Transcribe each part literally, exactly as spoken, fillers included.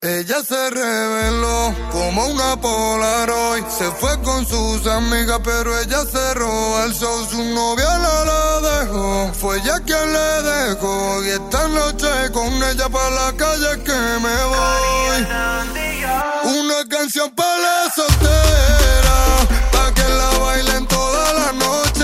Ella se reveló como una Polaroid. Se fue con sus amigas, pero ella cerró el show. Su novia no la dejó, fue ella quien le dejó. Y esta noche con ella pa' la calle que me voy. Una canción para la soltera, pa' que la bailen toda la noche,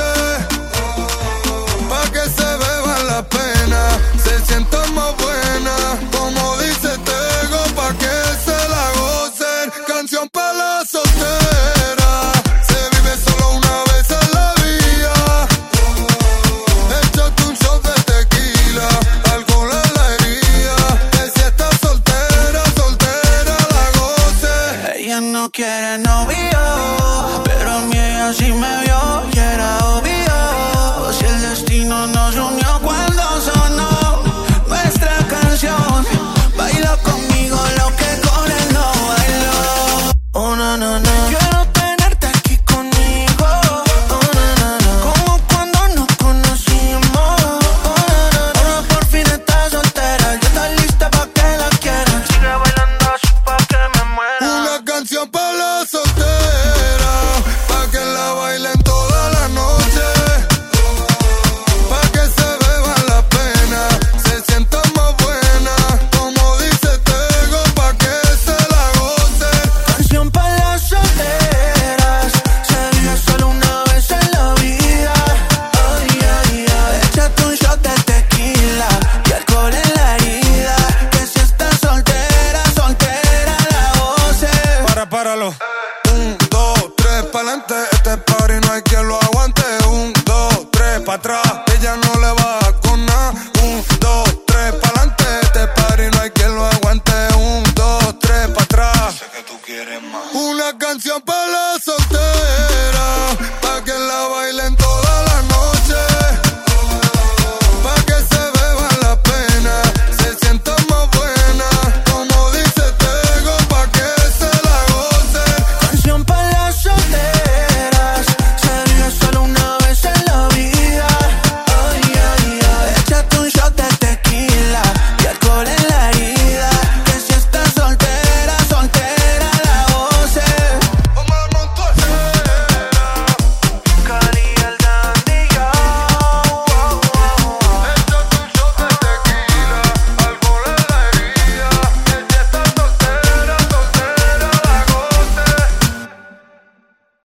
pa' que se beban la pena, se sientan más buenas, como dice Tego, pa' que se la gocen. Canción para la soltera, se vive solo una vez en la vida. Échate un shot de tequila, alcohol en la herida, que si estás soltera, soltera la goce. Ella no quiere novio, pero a mí ella sí me vio y era obvio. Si el destino nos unió cuando sonó nuestra canción, baila conmigo lo que con él no bailó. Oh, no, no, no. Quiero tenerte aquí conmigo. Oh, no, no, no. Como cuando nos conocimos. Oh, no, no, no. Ahora por fin estás soltera, ya estás lista pa' que la quieran. Sigue bailando así pa' que me muera. Una canción para la soltera, pa' que la bailen toda la noche, pa' que se beban la pena, se sientan más buenas, como dice Tego, pa' que se la gocen. Canción pa' las solteras, se vive solo una vez en la vida. Ay, ay, ay. Échate un shot de tequila y alcohol en la herida, que si estás soltera, soltera la goce. Para, páralo. Un, dos, tres, pa'lante, este party no hay quien lo aguante. Un, dos, tres, pa' atrás, ella no le va con nada. Un, dos, tres, pa'lante, este party no hay quien lo aguante. Un, dos, tres, pa' atrás. Sé que tú quieres más. Una canción para la